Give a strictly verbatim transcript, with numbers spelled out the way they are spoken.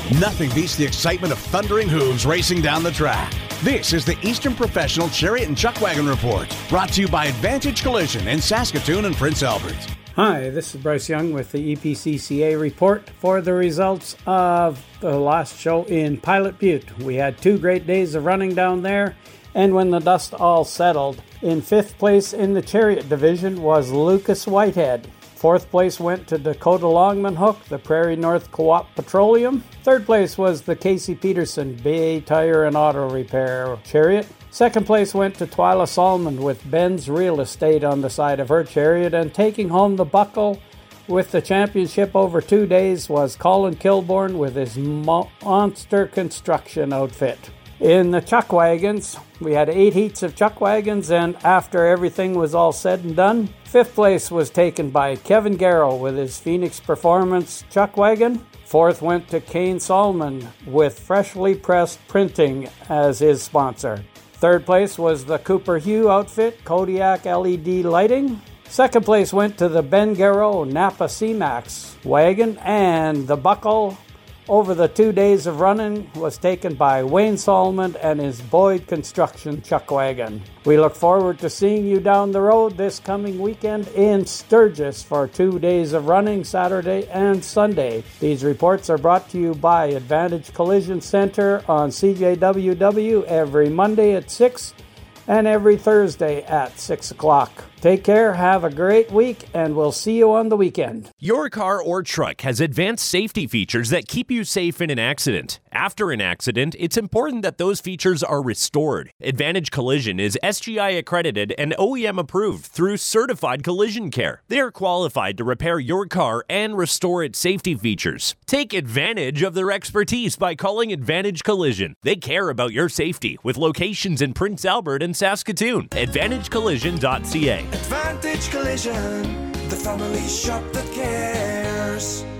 Nothing beats the excitement of thundering hooves racing down the track. This is the Eastern Professional Chariot and Chuck Wagon Report, brought to you by Advantage Collision in Saskatoon and Prince Albert. Hi, this is Bryce Young with the E P C C A report for the results of the last show in Pilot Butte. We had two great days of running down there, and when the dust all settled, in fifth place in the Chariot division was Lucas Whitehead. Fourth place went to Dakota Longman Hook, the Prairie North Co-op Petroleum. Third place was the Casey Peterson Bay Tire and Auto Repair Chariot. Second place went to Twyla Solomon with Ben's Real Estate on the side of her chariot. And taking home the buckle with the championship over two days was Colin Kilborn with his Mo- Monster Construction outfit. In the chuck wagons, we had eight heats of chuck wagons, and after everything was all said and done, fifth place was taken by Kevin Garrow with his Phoenix Performance chuck wagon. Fourth went to Kane Solomon with Freshly Pressed Printing as his sponsor. Third place was the Cooper Hue outfit, Kodiak L E D lighting. Second place went to the Ben Garrow Napa C-Max wagon, and the buckle over the two days of running was taken by Wayne Solomon and his Boyd Construction chuck wagon. We look forward to seeing you down the road this coming weekend in Sturgis for two days of running, Saturday and Sunday. These reports are brought to you by Advantage Collision Center on C J W W every Monday at six and every Thursday at six o'clock. Take care, have a great week, and we'll see you on the weekend. Your car or truck has advanced safety features that keep you safe in an accident. After an accident, it's important that those features are restored. Advantage Collision is S G I accredited and O E M approved through Certified Collision Care. They are qualified to repair your car and restore its safety features. Take advantage of their expertise by calling Advantage Collision. They care about your safety with locations in Prince Albert and Saskatoon. advantage collision dot c a. Advantage Collision, the family shop that cares.